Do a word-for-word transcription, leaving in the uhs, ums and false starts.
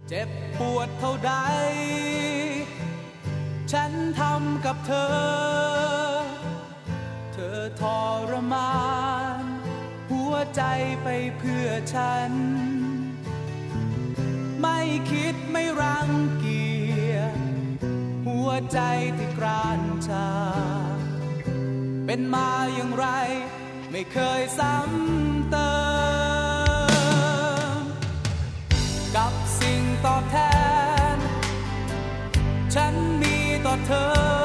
เจ็บปวดเท่าใดฉันทำกับเธอเธอทรมานหัวใจไปเพื่อฉันไม่คิดไม่รังเกียจหัวใจที่กรานชาเป็นมาอย่างไรไม่เคยซ้ำเติมกับสิ่งตอบแทนฉันมีต่อเธอ